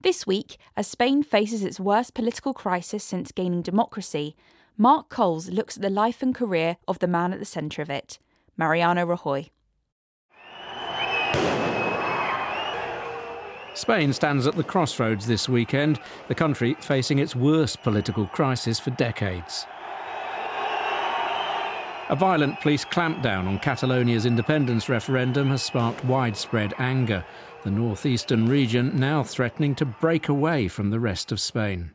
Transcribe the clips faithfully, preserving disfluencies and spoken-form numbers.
This week, as Spain faces its worst political crisis since gaining democracy, Mark Coles looks at the life and career of the man at the centre of it, Mariano Rajoy. Spain stands at the crossroads this weekend, the country facing its worst political crisis for decades. A violent police clampdown on Catalonia's independence referendum has sparked widespread anger, the northeastern region now threatening to break away from the rest of Spain.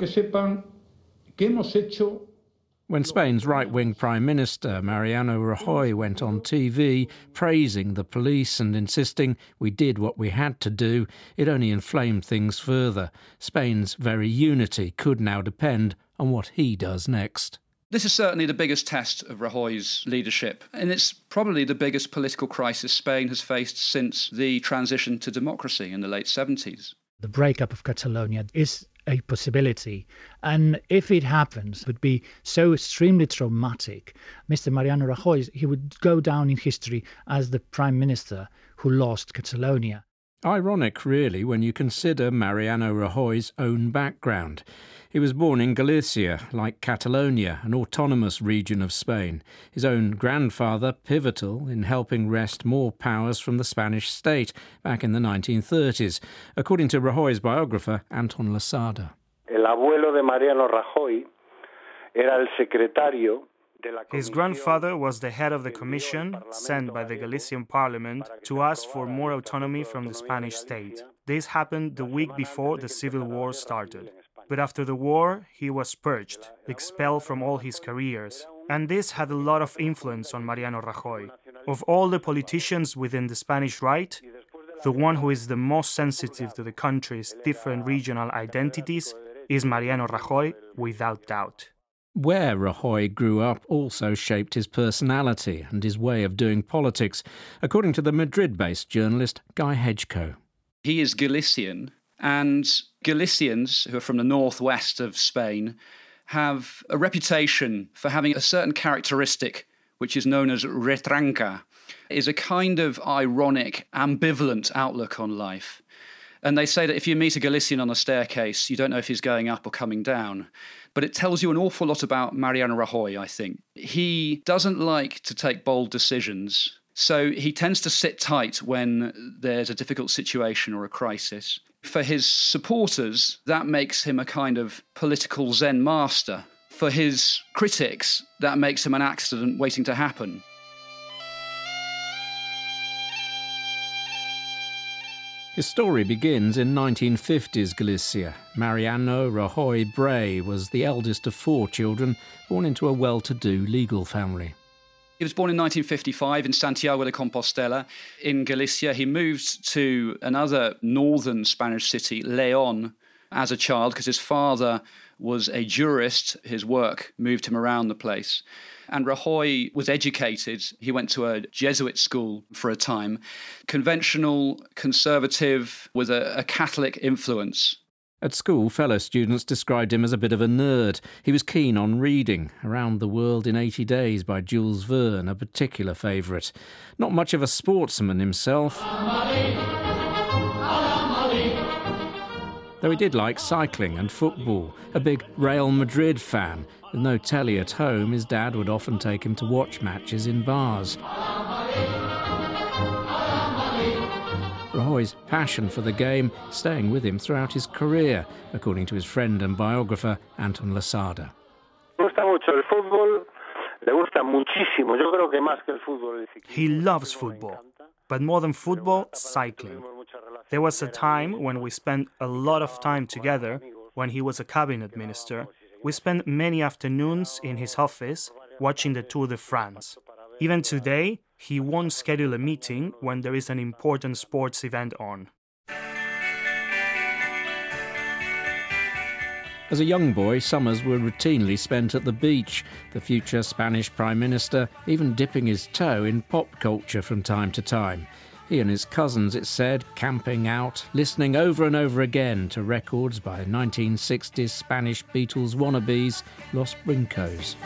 When Spain's right-wing Prime Minister Mariano Rajoy went on T V praising the police and insisting we did what we had to do, it only inflamed things further. Spain's very unity could now depend on what he does next. This is certainly the biggest test of Rajoy's leadership, and it's probably the biggest political crisis Spain has faced since the transition to democracy in the late seventies. The breakup of Catalonia is a possibility, and if it happens, it would be so extremely traumatic. Mister Mariano Rajoy, he would go down in history as the Prime Minister who lost Catalonia. Ironic, really, when you consider Mariano Rajoy's own background. He was born in Galicia, like Catalonia, an autonomous region of Spain. His own grandfather pivotal in helping wrest more powers from the Spanish state back in the nineteen thirties, according to Rajoy's biographer, Anton Lasada. El abuelo de Mariano Rajoy era el secretario. His grandfather was the head of the commission sent by the Galician parliament to ask for more autonomy from the Spanish state. This happened the week before the civil war started. But after the war, he was purged, expelled from all his careers. And this had a lot of influence on Mariano Rajoy. Of all the politicians within the Spanish right, the one who is the most sensitive to the country's different regional identities is Mariano Rajoy, without doubt. Where Rajoy grew up also shaped his personality and his way of doing politics, according to the Madrid-based journalist Guy Hedgecoe. He is Galician, and Galicians, who are from the northwest of Spain, have a reputation for having a certain characteristic which is known as retranca. It is a kind of ironic, ambivalent outlook on life. And they say that if you meet a Galician on a staircase, you don't know if he's going up or coming down. But it tells you an awful lot about Mariano Rajoy, I think. He doesn't like to take bold decisions, so he tends to sit tight when there's a difficult situation or a crisis. For his supporters, that makes him a kind of political Zen master. For his critics, that makes him an accident waiting to happen. His story begins in nineteen fifties Galicia. Mariano Rajoy Bray was the eldest of four children, born into a well-to-do legal family. He was born in nineteen fifty-five in Santiago de Compostela in Galicia. He moved to another northern Spanish city, León, as a child because his father was a jurist. His work moved him around the place. And Rajoy was educated. He went to a Jesuit school for a time. Conventional, conservative, with a, a Catholic influence. At school, fellow students described him as a bit of a nerd. He was keen on reading. Around the World in eighty days by Jules Verne, a particular favourite. Not much of a sportsman himself, though he did like cycling and football. A big Real Madrid fan. With no telly at home, his dad would often take him to watch matches in bars. Rajoy's passion for the game staying with him throughout his career, according to his friend and biographer Anton Lasada. He loves football, but more than football, cycling. There was a time when we spent a lot of time together when he was a cabinet minister. We spent many afternoons in his office watching the Tour de France. Even today, he won't schedule a meeting when there is an important sports event on. As a young boy, summers were routinely spent at the beach, the future Spanish Prime Minister even dipping his toe in pop culture from time to time. He and his cousins, it said, camping out, listening over and over again to records by nineteen sixties Spanish Beatles wannabes, Los Brincos.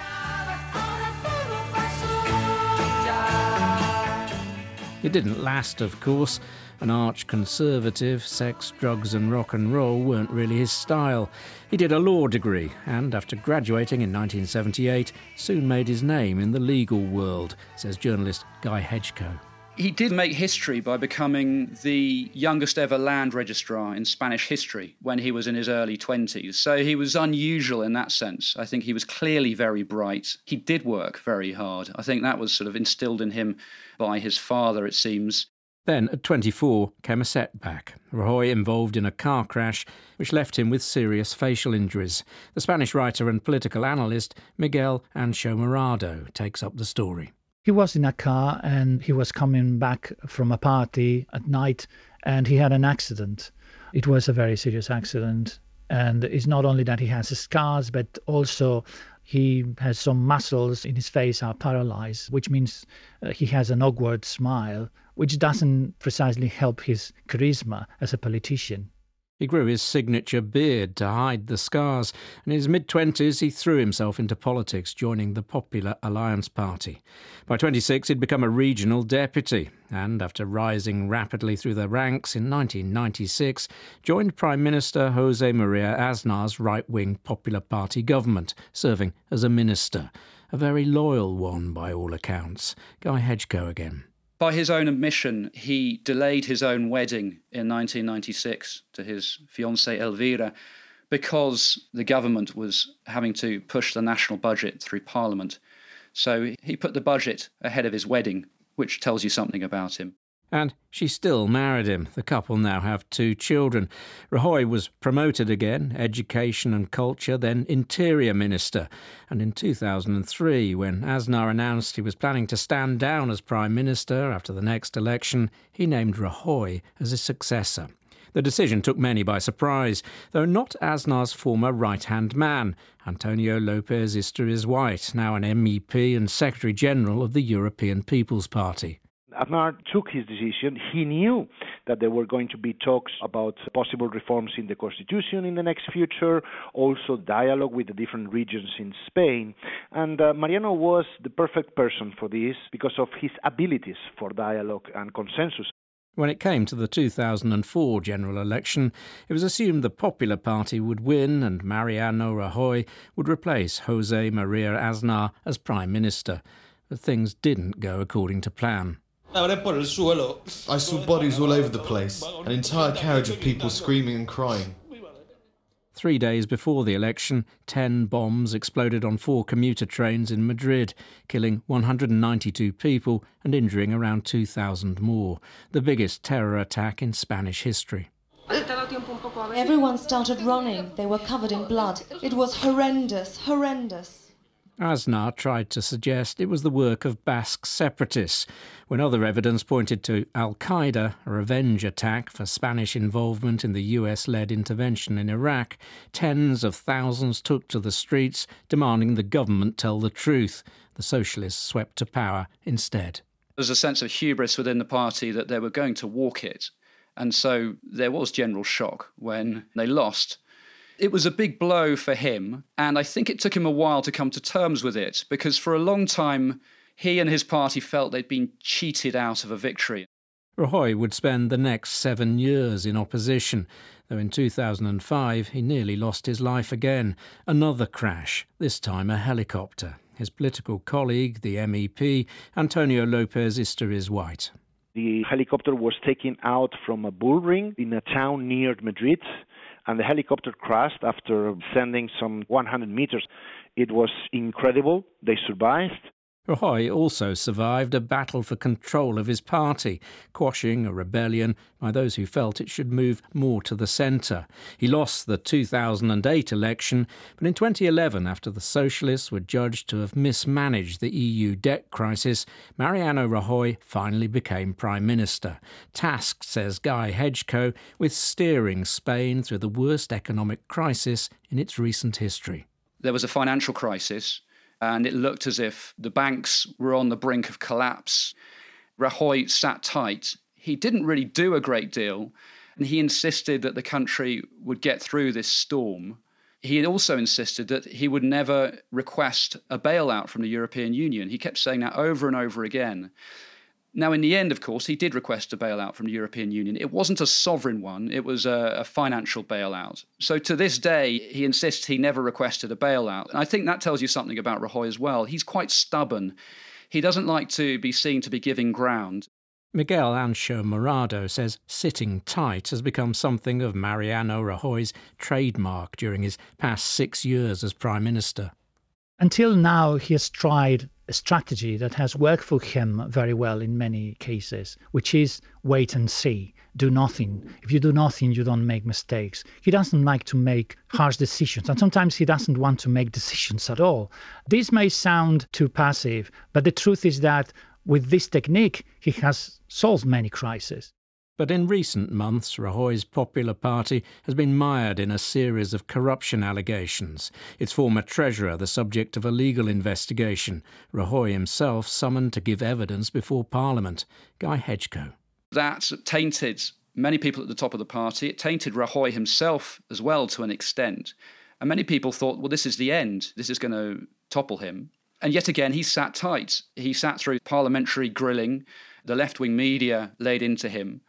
It didn't last, of course. An arch-conservative, sex, drugs and rock and roll weren't really his style. He did a law degree and, after graduating in nineteen seventy-eight, soon made his name in the legal world, says journalist Guy Hedgecoe. He did make history by becoming the youngest ever land registrar in Spanish history when he was in his early twenties. So he was unusual in that sense. I think he was clearly very bright. He did work very hard. I think that was sort of instilled in him by his father, it seems. Then, at twenty-four, came a setback. Rajoy involved in a car crash which left him with serious facial injuries. The Spanish writer and political analyst Miguel Ancho Morado takes up the story. He was in a car and he was coming back from a party at night and he had an accident. It was a very serious accident. And it's not only that he has scars, but also he has some muscles in his face are paralyzed, which means uh, he has an awkward smile, which doesn't precisely help his charisma as a politician. He grew his signature beard to hide the scars, and in his mid-twenties he threw himself into politics, joining the Popular Alliance Party. By twenty-six he'd become a regional deputy, and after rising rapidly through the ranks in nineteen ninety-six, joined Prime Minister José María Aznar's right-wing Popular Party government, serving as a minister. A very loyal one by all accounts. Guy Hedgecoe again. By his own admission, he delayed his own wedding in nineteen ninety-six to his fiancée Elvira because the government was having to push the national budget through Parliament. So he put the budget ahead of his wedding, which tells you something about him. And she still married him. The couple now have two children. Rajoy was promoted again, Education and Culture, then Interior Minister. And in two thousand three, when Aznar announced he was planning to stand down as Prime Minister after the next election, he named Rajoy as his successor. The decision took many by surprise, though not Aznar's former right-hand man, Antonio López Istúriz White, now an M E P and Secretary-General of the European People's Party. Aznar took his decision. He knew that there were going to be talks about possible reforms in the constitution in the next future, also dialogue with the different regions in Spain. And uh, Mariano was the perfect person for this because of his abilities for dialogue and consensus. When it came to the two thousand four general election, it was assumed the Popular Party would win and Mariano Rajoy would replace José María Aznar as Prime Minister. But things didn't go according to plan. I saw bodies all over the place, an entire carriage of people screaming and crying. Three days before the election, ten bombs exploded on four commuter trains in Madrid, killing one hundred ninety-two people and injuring around two thousand more, the biggest terror attack in Spanish history. Everyone started running. They were covered in blood. It was horrendous, horrendous. Aznar tried to suggest it was the work of Basque separatists, when other evidence pointed to Al-Qaeda, a revenge attack for Spanish involvement in the U S-led intervention in Iraq. Tens of thousands took to the streets, demanding the government tell the truth. The socialists swept to power instead. There's a sense of hubris within the party that they were going to walk it, and so there was general shock when they lost. It was a big blow for him, and I think it took him a while to come to terms with it, because for a long time he and his party felt they'd been cheated out of a victory. Rajoy would spend the next seven years in opposition, though in two thousand five he nearly lost his life again. Another crash, this time a helicopter. His political colleague, the M E P, Antonio López Istúriz White. The helicopter was taken out from a bull ring in a town near Madrid, and the helicopter crashed after ascending some one hundred meters. It was incredible. They survived. Rajoy also survived a battle for control of his party, quashing a rebellion by those who felt it should move more to the centre. He lost the two thousand eight election, but in twenty eleven, after the socialists were judged to have mismanaged the E U debt crisis, Mariano Rajoy finally became Prime Minister, tasked, says Guy Hedgecoe, with steering Spain through the worst economic crisis in its recent history. There was a financial crisis, and it looked as if the banks were on the brink of collapse. Rajoy sat tight. He didn't really do a great deal, and he insisted that the country would get through this storm. He also insisted that he would never request a bailout from the European Union. He kept saying that over and over again. Now, in the end, of course, he did request a bailout from the European Union. It wasn't a sovereign one, it was a, a financial bailout. So to this day, he insists he never requested a bailout. And I think that tells you something about Rajoy as well. He's quite stubborn. He doesn't like to be seen to be giving ground. Miguel Ancho Morado says sitting tight has become something of Mariano Rajoy's trademark during his past six years as Prime Minister. Until now, he has tried a strategy that has worked for him very well in many cases, which is wait and see, do nothing. If you do nothing, you don't make mistakes. He doesn't like to make harsh decisions, and sometimes he doesn't want to make decisions at all. This may sound too passive, but the truth is that with this technique, he has solved many crises. But in recent months, Rajoy's Popular Party has been mired in a series of corruption allegations. Its former treasurer the subject of a legal investigation. Rajoy himself summoned to give evidence before Parliament. Guy Hedgecoe. That tainted many people at the top of the party. It tainted Rajoy himself as well to an extent. And many people thought, well, this is the end. This is going to topple him. And yet again, he sat tight. He sat through parliamentary grilling. The left-wing media laid into him.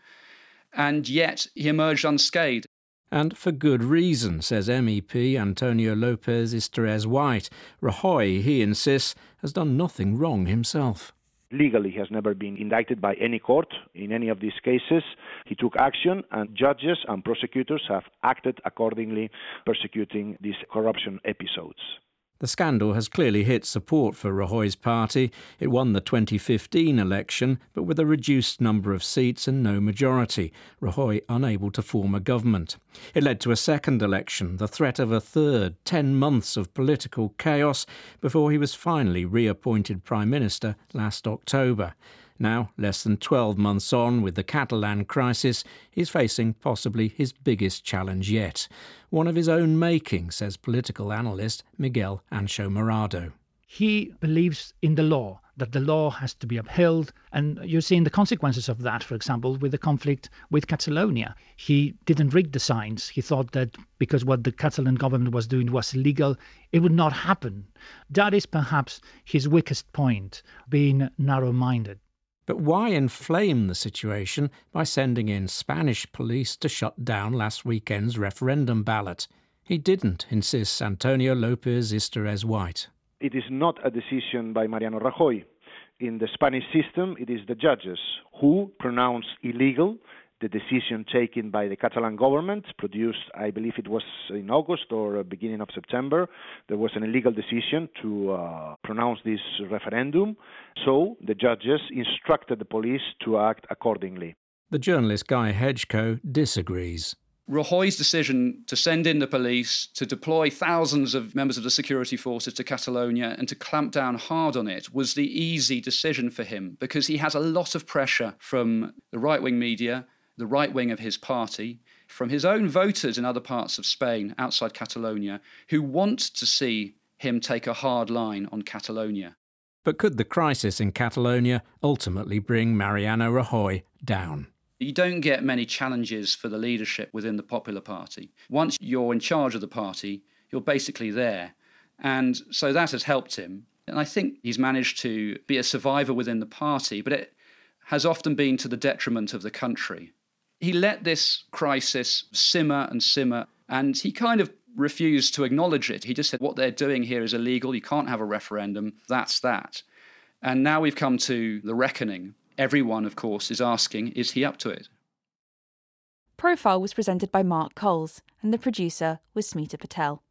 And yet he emerged unscathed. And for good reason, says M E P Antonio Lopez Istúriz White. Rajoy, he insists, has done nothing wrong himself. Legally, he has never been indicted by any court in any of these cases. He took action, and judges and prosecutors have acted accordingly, persecuting these corruption episodes. The scandal has clearly hit support for Rajoy's party. It won the twenty fifteen election, but with a reduced number of seats and no majority, Rajoy unable to form a government. It led to a second election, the threat of a third, ten months of political chaos, before he was finally reappointed Prime Minister last October. Now, less than twelve months on with the Catalan crisis, he's facing possibly his biggest challenge yet. One of his own making, says political analyst Miguel Ancho Morado. He believes in the law, that the law has to be upheld, and you're seeing the consequences of that, for example, with the conflict with Catalonia. He didn't read the signs. He thought that because what the Catalan government was doing was illegal, it would not happen. That is perhaps his weakest point, being narrow-minded. But why inflame the situation by sending in Spanish police to shut down last weekend's referendum ballot? He didn't, insists Antonio Lopez Istúriz White. It is not a decision by Mariano Rajoy. In the Spanish system, it is the judges who pronounce illegal the decision taken by the Catalan government, produced, I believe it was in August or beginning of September. There was an illegal decision to uh, pronounce this referendum. So the judges instructed the police to act accordingly. The journalist Guy Hedgecoe disagrees. Rajoy's decision to send in the police, to deploy thousands of members of the security forces to Catalonia and to clamp down hard on it was the easy decision for him because he has a lot of pressure from the right-wing media, the right wing of his party, from his own voters in other parts of Spain outside Catalonia, who want to see him take a hard line on Catalonia. But could the crisis in Catalonia ultimately bring Mariano Rajoy down? You don't get many challenges for the leadership within the Popular Party. Once you're in charge of the party, you're basically there. And so that has helped him. And I think he's managed to be a survivor within the party, but it has often been to the detriment of the country. He let this crisis simmer and simmer, and he kind of refused to acknowledge it. He just said, what they're doing here is illegal. You can't have a referendum. That's that. And now we've come to the reckoning. Everyone, of course, is asking, is he up to it? Profile was presented by Mark Coles, and the producer was Smita Patel.